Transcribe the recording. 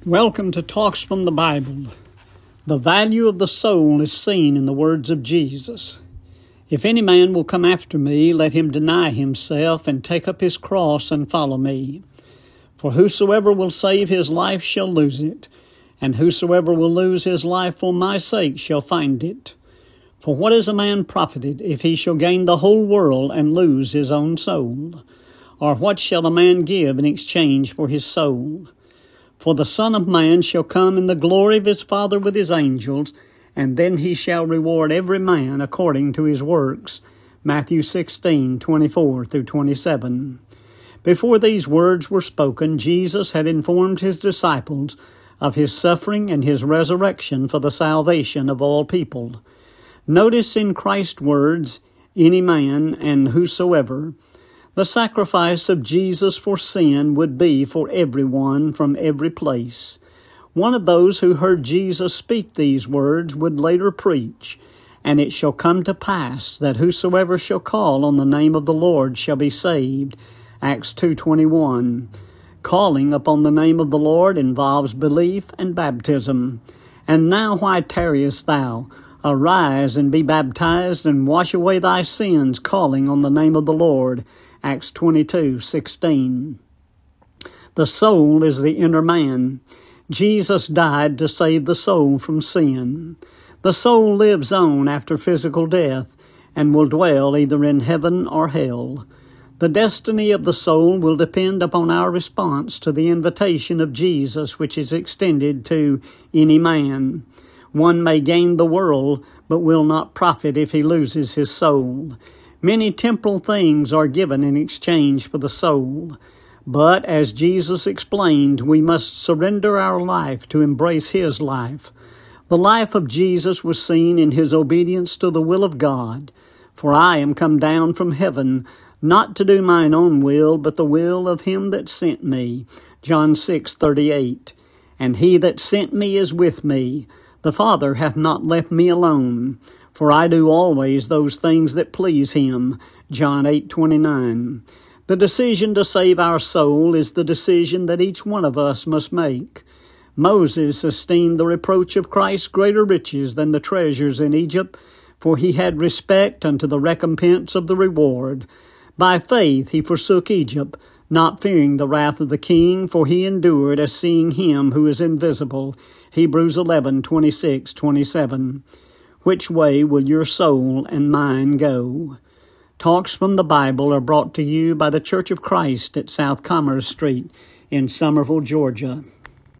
Welcome to Talks from the Bible. The value of the soul is seen in the words of Jesus. If any man will come after me, let him deny himself and take up his cross and follow me. For whosoever will save his life shall lose it, and whosoever will lose his life for my sake shall find it. For what is a man profited if he shall gain the whole world and lose his own soul? Or what shall a man give in exchange for his soul? For the Son of Man shall come in the glory of his Father with his angels, and then he shall reward every man according to his works. Matthew 16:24-27. Before these words were spoken, Jesus had informed his disciples of his suffering and his resurrection for the salvation of all people. Notice in Christ's words, any man and whosoever, the sacrifice of Jesus for sin would be for everyone from every place. One of those who heard Jesus speak these words would later preach, "And it shall come to pass that whosoever shall call on the name of the Lord shall be saved." Acts 2:21. Calling upon the name of the Lord involves belief and baptism. "And now why tarriest thou? Arise and be baptized and wash away thy sins, calling on the name of the Lord." Acts 22:16. The soul is the inner man. Jesus died to save the soul from sin. The soul lives on after physical death and will dwell either in heaven or hell. The destiny of the soul will depend upon our response to the invitation of Jesus, which is extended to any man. One may gain the world, but will not profit if he loses his soul. Many temporal things are given in exchange for the soul. But, as Jesus explained, we must surrender our life to embrace his life. The life of Jesus was seen in his obedience to the will of God. "For I am come down from heaven, not to do mine own will, but the will of him that sent me." John 6:38. "And he that sent me is with me. The Father hath not left me alone. For I do always those things that please him." John 8:29. The decision to save our soul is the decision that each one of us must make. Moses esteemed the reproach of Christ greater riches than the treasures in Egypt, for he had respect unto the recompense of the reward. By faith he forsook Egypt, not fearing the wrath of the king, for he endured as seeing him who is invisible. Hebrews 11:26-27. Which way will your soul and mine go? Talks from the Bible are brought to you by the Church of Christ at South Commerce Street in Summerville, Georgia.